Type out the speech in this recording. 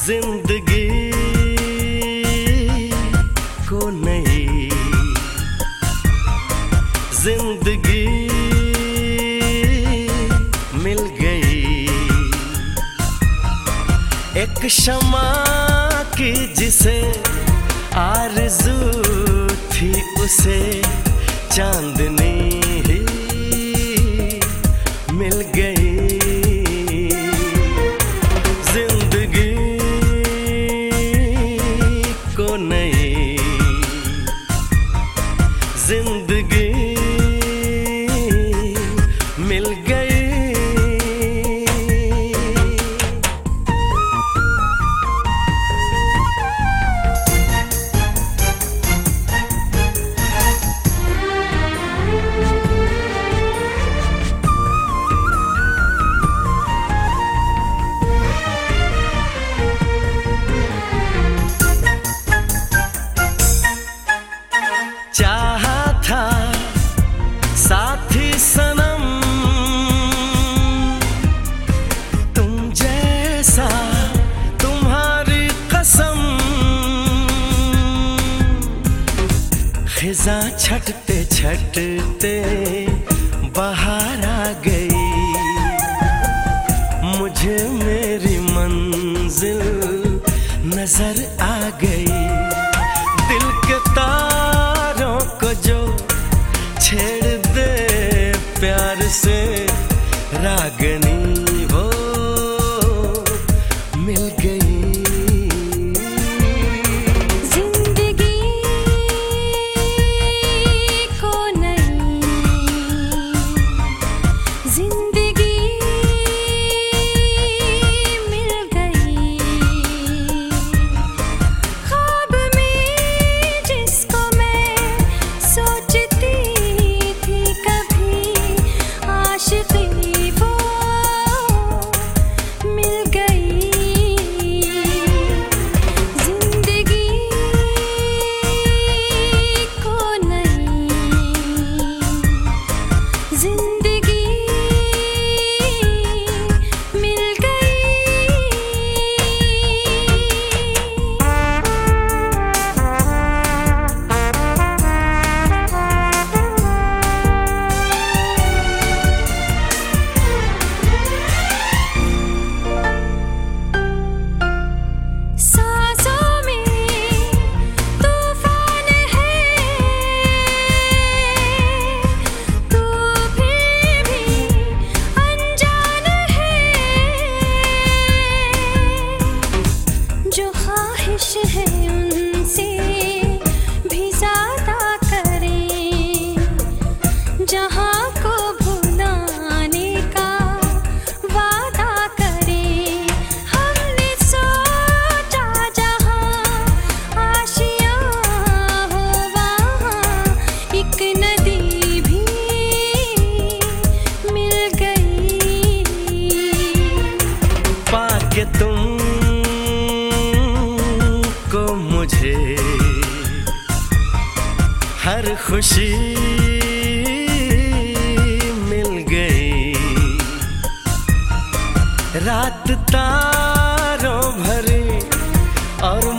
जिंदगी को नई जिंदगी मिल गई, एक शमा की जिसे आरज़ू थी उसे चांदनी ही मिल गई। जिंदगी को नई जिंदगी मिल गई। चाहा था साथी सनम तुम जैसा, तुम्हारी कसम। खिज़ां छटते छटते बाहर आ गई, मुझे मेरी मंजिल नजर आ गई। दिल के तारों को जो छेड़ दे प्यार से रागनी वो मिल गई। जिंदगी को नई जिंदगी मिल गई। ख्वाब में जिसको मैं सोचती थी कभी, आशिकी वो मिल गई। जिंदगी को नई जिंदगी मिल गई। सांसों में तूफान है, तू फिर भी अनजान है। जो ख्वाहिश है उनसे भी ज़्यादा करें, जहाँ को भुलाने का वादा करें। हमने सोचा जहाँ आशियाँ हो वहाँ एक नदी भी मिल गई। पाके तुम को मुझे हर खुशी मिल गई। रात तारों भरी और